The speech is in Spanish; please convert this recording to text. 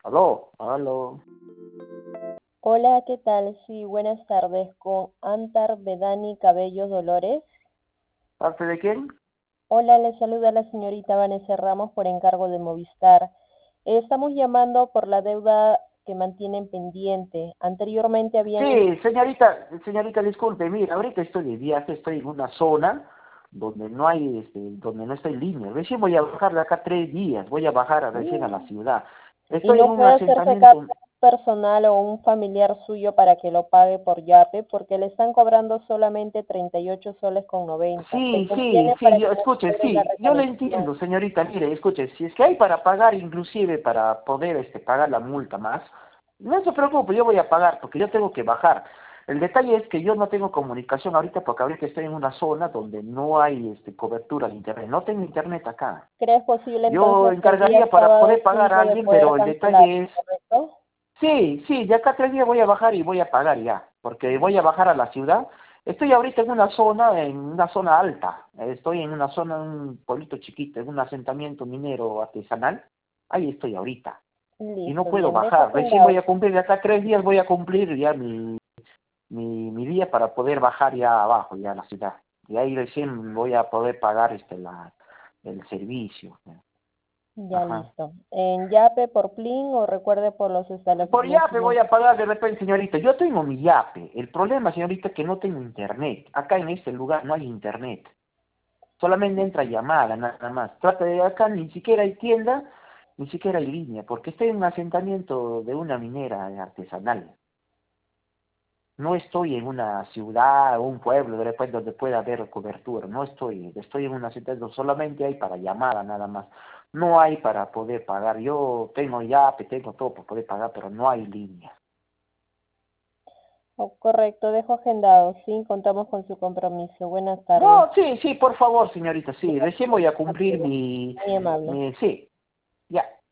Aló, aló. Hola, ¿qué tal? Sí, buenas tardes. Con Antar Bedani Cabellos Dolores. ¿Parte de quién? Hola, le saluda la señorita Vanessa Ramos por encargo de Movistar. Estamos llamando por la deuda que mantienen pendiente. Anteriormente habían... Sí, señorita, disculpe, mira, ahorita estoy de viaje, estoy en una zona donde no hay, donde no estoy en línea. Recién voy a bajar de acá 3 días, voy a bajar recién a la ciudad. Y Estoy en no un puede hacerse cargo asentamiento. un personal o un familiar suyo para que lo pague por Yape, porque le están cobrando solamente 38 soles con 90. ¿Le Sí, sí, conviene sí, para que no escuche, cobre la sí, yo lo reconexión? entiendo, señorita, mire, escuche, si es que hay para pagar, inclusive para poder pagar la multa más, no se preocupe, yo voy a pagar porque yo tengo que bajar. El detalle es que yo no tengo comunicación ahorita porque ahorita estoy en una zona donde no hay cobertura de internet, no tengo internet acá. ¿Crees posible Yo entonces que el día encargaría para sábado poder pagar a 5 de alguien, poder pero el cancelar, detalle es, correcto? sí, sí, de acá 3 días voy a bajar y voy a pagar ya, porque voy a bajar a la ciudad. Estoy ahorita en una zona alta. Estoy en una zona, un pueblito chiquito, en un asentamiento minero artesanal. Ahí estoy ahorita. Y no Listo, puedo bien, dejo bajar. Recién voy agendado. a cumplir, de acá 3 días voy a cumplir ya mi día para poder bajar ya abajo, ya a la ciudad. Y ahí recién voy a poder pagar el servicio. Ya Ajá. listo. ¿En Yape, por Plin o recuerde por los Por Yape voy establecimientos? a pagar de repente, señorita. Yo tengo mi Yape. El problema, señorita, es que no tengo internet. Acá en este lugar no hay internet. Solamente entra llamada, nada más. Trata de acá, ni siquiera hay tienda, ni siquiera hay línea, porque estoy en un asentamiento de una minera artesanal. No estoy en una ciudad o un pueblo de repente donde pueda haber cobertura. No estoy en un asentamiento, solamente hay para llamada nada más. No hay para poder pagar. Yo tengo Yape, tengo todo para poder pagar, pero no hay línea. Oh, correcto, dejo agendado. Sí, contamos con su compromiso. Buenas tardes. No, sí, sí, por favor, señorita, sí. Recién voy a cumplir Muy amable. sí, ya.